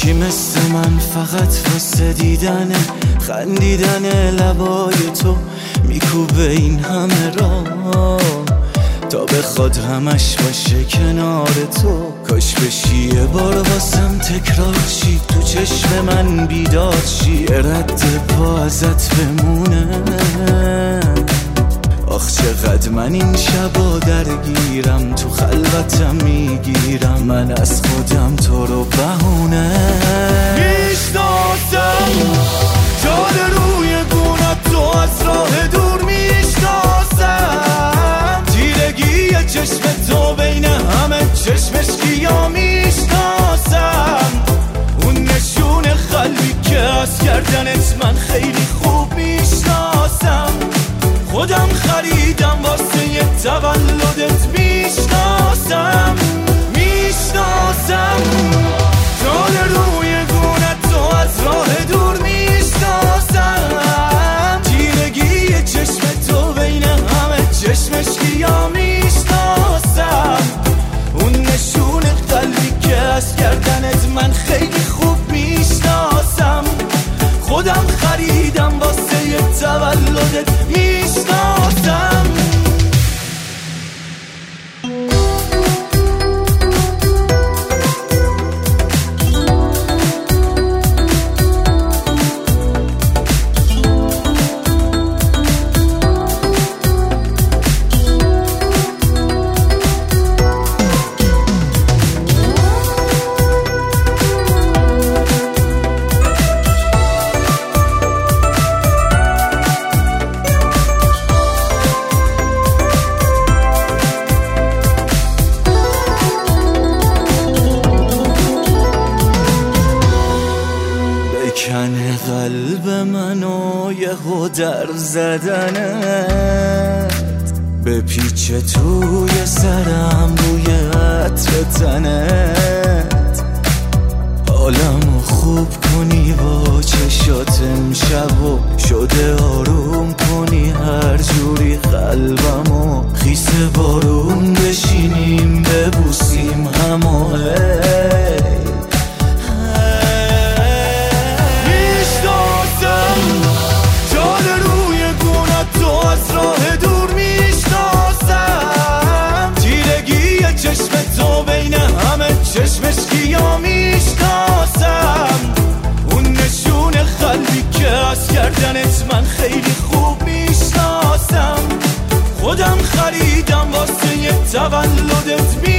یکی مثل من فقط واسه دیدن خندیدن لبای تو میکوبه این همه راه تا بخواد همش باشه کنار تو. کاش بشی یه بار واسم تکرار شی، تو چشم من بیدار شی، رد پا ازت بمونه. آخ چقدر من این شبا درگیرم، تو خلوتم میگیرم من از خودم تو رو بهونه. میشناسم جال روی گونت تو از راه دور، میشناسم تیرگی چشم تو بین همه چشمشکیا، میشناسم اون نشون قلبی که از کردنت من خیلی خوب میشناسم. خودم خریدم واسه یه تولدت، میشناسم جال روی گونت تو از راه دور، میشناسم تیرگی چشم تو بین همه چشمشکیا، میشناسم اون نشون قلبی که از کردنت من خیلی خوب میشناسم. خودم خریدم واسه یه تولدت، میشناسم. کنه قلب منو یهو در زدنت، به پیچ توی سرم روی عطر تنت، حالمو خوب کنی با چشات امشب و شده آروم کنی هر جوری قلبمو، خیس بارون بشینیم ببوسیم همو. چشمشکیا میشناسم اون نشون قلبی که از کردنت من خیلی خوب میشناسم. خودم خریدم واسه یه تولدت،